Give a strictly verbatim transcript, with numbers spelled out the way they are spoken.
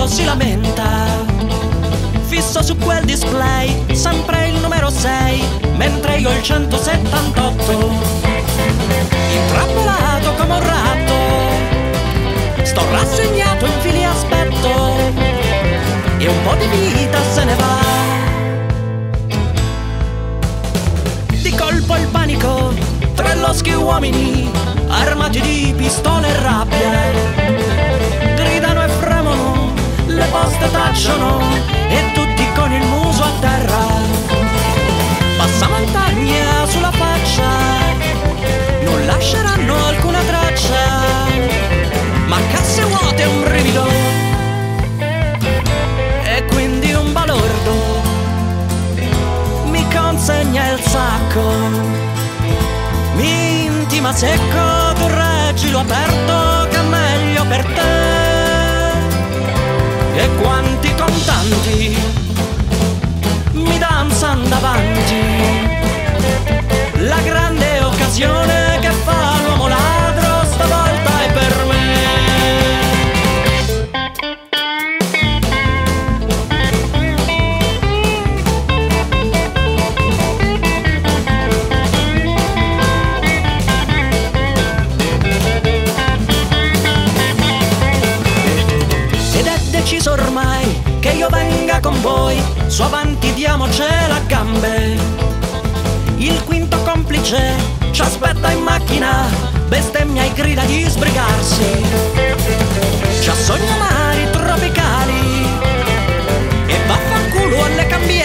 si lamenta. Fisso su quel display, sempre il numero sei, mentre io il centosettantotto. Intrappolato come un ratto, sto rassegnato, in fili aspetto, e un po' di vita se ne va. Di colpo il panico, tra loschi uomini, armati di pistole e rabbia, gridano e fremono, le poste tacciono, e tutti con il muso a terra. Passa montagna sulla faccia, non lasceranno alcuna traccia, ma casse vuote e un brivido, e quindi un balordo mi consegna il sacco, mi intima secco, tu reggilo aperto, che è meglio per te. E quanti contanti mi danzano davanti, la grande occasione che fa l'uomo ladro stavolta è per me. Ed è deciso ormai che io venga con voi, su avanti diamocela a gambe. Il quinto complice ci aspetta in macchina, bestemmia e grida di sbrigarsi. C'ha sogni amari tropicali e vaffanculo alle cambiali.